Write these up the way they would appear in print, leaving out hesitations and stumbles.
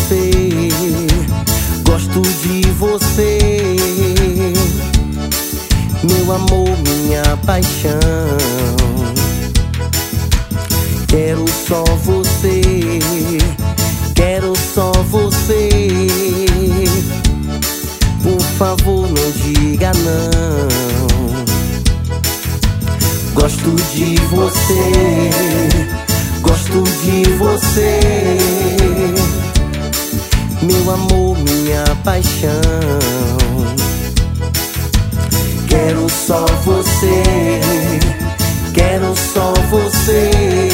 você, gosto de você, meu amor, minha paixão. Quero só você, quero só você. Por favor, não diga não. Gosto de você, gosto de você, meu amor, minha paixão. Quero só você, quero só você.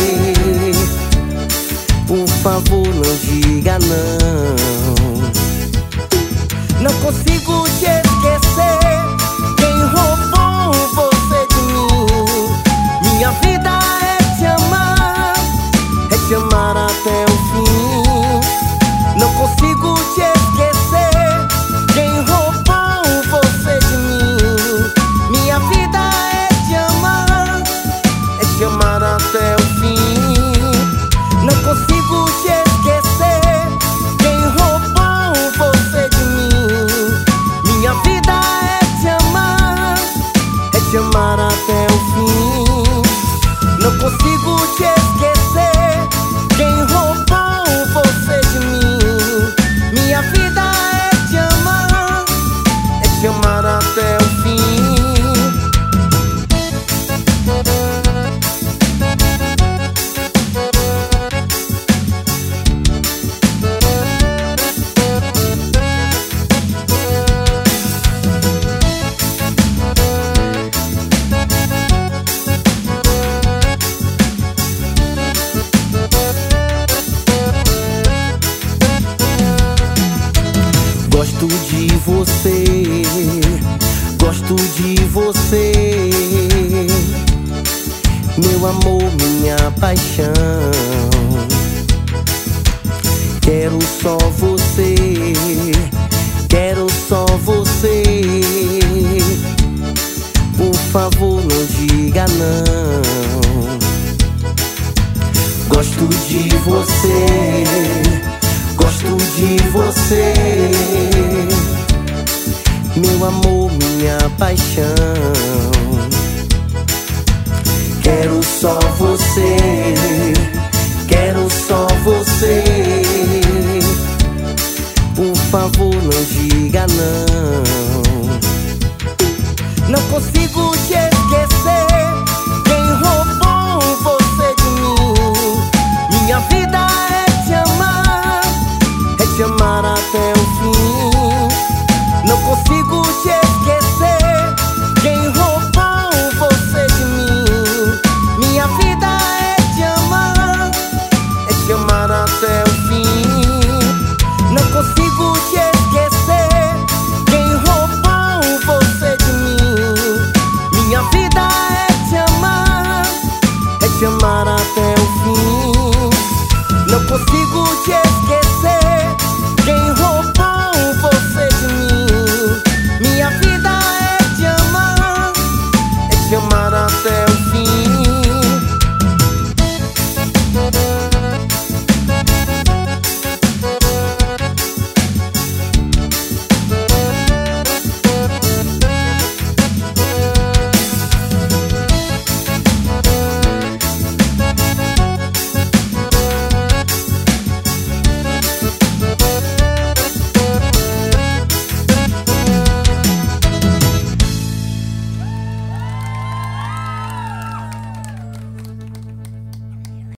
Por favor, não diga não. Não consigo te esquecer. Quem roubou você de mim? Minha vida é te amar até o fim. Não consigo te esquecer. Quem roubou você de mim? Minha vida é te amar até o fim. Não consigo te esquecer. Quem roubou você de mim? Minha vida é te amar até o fim. Não consigo te esquecer. Quem roubou você de mim? Minha vida é te amar até o fim. Gosto de você, gosto de você, meu amor, minha paixão. Quero só você, quero só você. Por favor, não diga não. Gosto de você, gosto de você, meu amor, minha paixão. Quero só você, quero só você. Por favor, não diga não. Não consigo te esquecer.